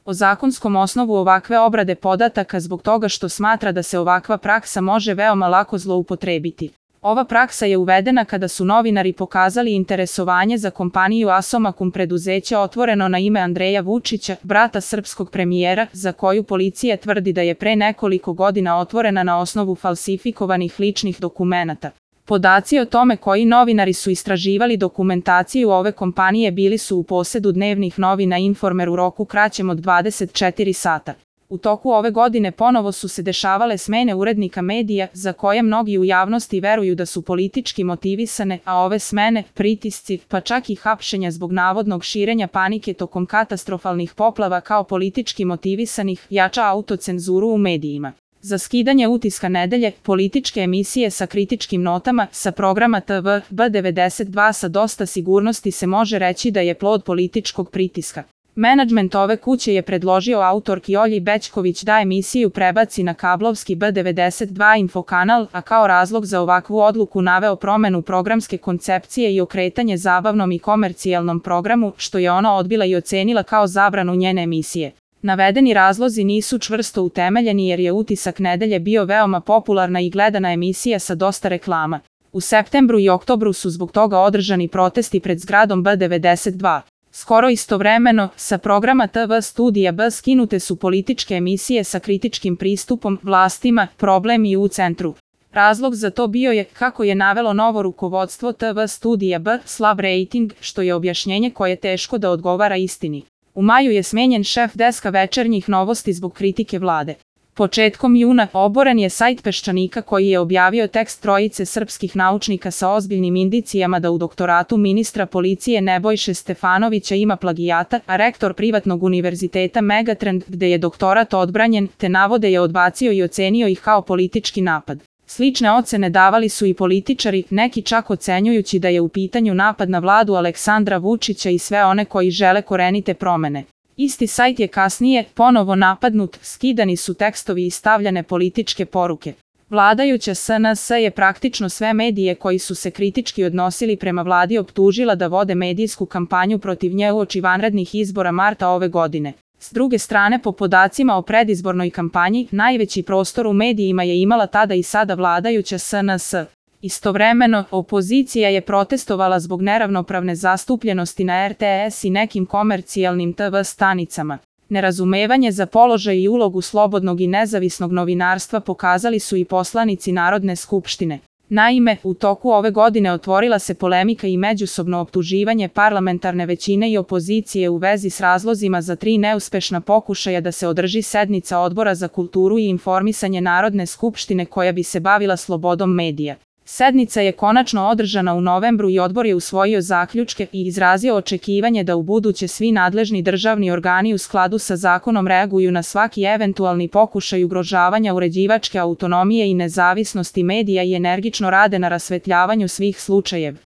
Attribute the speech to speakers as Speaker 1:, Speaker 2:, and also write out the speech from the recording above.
Speaker 1: o zakonskom osnovu ovakve obrade podataka zbog toga što smatra da se ovakva praksa može veoma lako zloupotrebiti. Ova praksa je uvedena kada su novinari pokazali interesovanje za kompaniju Asomakum, preduzeće otvoreno na ime Andreja Vučića, brata srpskog premijera, za koju policija tvrdi da je pre nekoliko godina otvorena na osnovu falsifikovanih ličnih dokumenata. Podaci o tome koji novinari su istraživali dokumentaciju ove kompanije bili su u posedu dnevnih novina Informer u roku kraćem od 24 sata. U toku ove godine ponovo su se dešavale smene urednika medija, za koje mnogi u javnosti veruju da su politički motivisane, a ove smene, pritisci, pa čak i hapšenja zbog navodnog širenja panike tokom katastrofalnih poplava kao politički motivisanih, jača autocenzuru u medijima. Za skidanje utiska nedelje, političke emisije sa kritičkim notama, sa programa TV B92 sa dosta sigurnosti se može reći da je plod političkog pritiska. Menadžment ove kuće je predložio autorki Olji Bećković da emisiju prebaci na kablovski B92 infokanal, a kao razlog za ovakvu odluku naveo promenu programske koncepcije i okretanje zabavnom i komercijalnom programu, što je ona odbila i ocenila kao zabranu njene emisije. Navedeni razlozi nisu čvrsto utemeljeni jer je Utisak nedelje bio veoma popularna i gledana emisija sa dosta reklama. U septembru i oktobru su zbog toga održani protesti pred zgradom B92. Skoro istovremeno, sa programa TV Studija B skinute su političke emisije sa kritičkim pristupom, vlastima, problem i u centru. Razlog za to bio je, kako je navelo novo rukovodstvo TV Studija B, slab rejting, što je objašnjenje koje teško da odgovara istini. U maju je smenjen šef deska Večernjih novosti zbog kritike vlade. Početkom juna oboren je sajt Peščanika koji je objavio tekst trojice srpskih naučnika sa ozbiljnim indicijama da u doktoratu ministra policije Nebojše Stefanovića ima plagijata, a rektor privatnog univerziteta Megatrend, gde je doktorat odbranjen, te navode je odbacio i ocenio ih kao politički napad. Slične ocene davali su i političari, neki čak ocenjujući da je u pitanju napad na vladu Aleksandra Vučića i sve one koji žele korenite promene. Isti sajt je kasnije ponovo napadnut, skidani su tekstovi i stavljane političke poruke. Vladajuća SNS je praktično sve medije koji su se kritički odnosili prema vladi optužila da vode medijsku kampanju protiv nje uoči vanrednih izbora marta ove godine. S druge strane, po podacima o predizbornoj kampanji, najveći prostor u medijima je imala tada i sada vladajuća SNS. Istovremeno, opozicija je protestovala zbog neravnopravne zastupljenosti na RTS i nekim komercijalnim TV stanicama. Nerazumevanje za položaj i ulogu slobodnog i nezavisnog novinarstva pokazali su i poslanici Narodne skupštine. Naime, u toku ove godine otvorila se polemika i međusobno optuživanje parlamentarne većine i opozicije u vezi s razlozima za 3 neuspešna pokušaja da se održi sednica Odbora za kulturu i informisanje Narodne skupštine koja bi se bavila slobodom medija. Sednica je konačno održana u novembru i odbor je usvojio zaključke i izrazio očekivanje da ubuduće svi nadležni državni organi u skladu sa zakonom reaguju na svaki eventualni pokušaj ugrožavanja uređivačke autonomije i nezavisnosti medija i energično rade na rasvetljavanju svih slučajeva.